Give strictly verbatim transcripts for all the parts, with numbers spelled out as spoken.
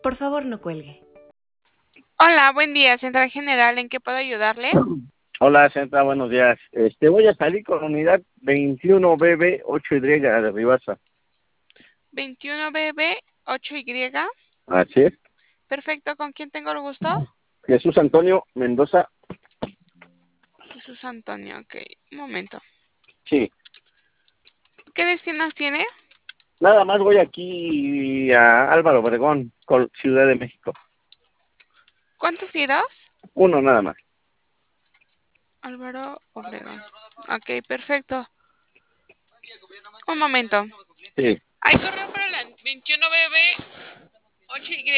Por favor, no cuelgue. Hola, buen día, Central General, ¿en qué puedo ayudarle? Hola, Centra, buenos días. Este, voy a salir con unidad veintiuno B B ocho Y de Ribasa. veintiuno B B ocho Y. Así es. Perfecto, ¿con quién tengo el gusto? Jesús Antonio Mendoza. Jesús Antonio, ok, un momento. Sí. ¿Qué destinos tiene? Nada más voy aquí a Álvaro Obregón, Col- Ciudad de México. ¿Cuántos giros? Uno nada más. Álvaro Obregón. Ok, perfecto. Un momento. Sí. ¿Hay correo para la veintiuno B B ocho Y?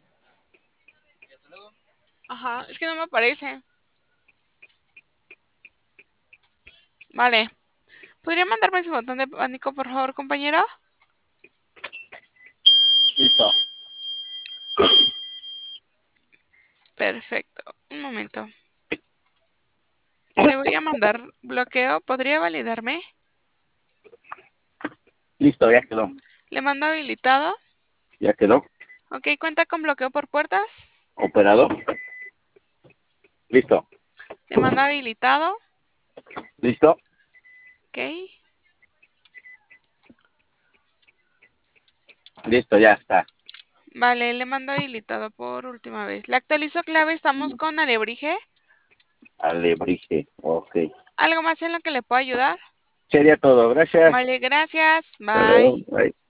Ajá, es que no me aparece. Vale. ¿Podría mandarme su botón de pánico, por favor, compañero? Listo. Perfecto. Un momento. Le voy a mandar bloqueo. ¿Podría validarme? Listo, ya quedó. Le mando habilitado. Ya quedó. Ok, ¿cuenta con bloqueo por puertas? Operador. Listo. Le mando habilitado. Listo. Ok. Listo, ya está. Vale, le mando habilitado por última vez. Le actualizo clave. Estamos con Alebrije. Alebrije. Ok. ¿Algo más en lo que le puedo ayudar? Sería todo. Gracias. Vale, gracias. Hasta Bye. luego. Bye.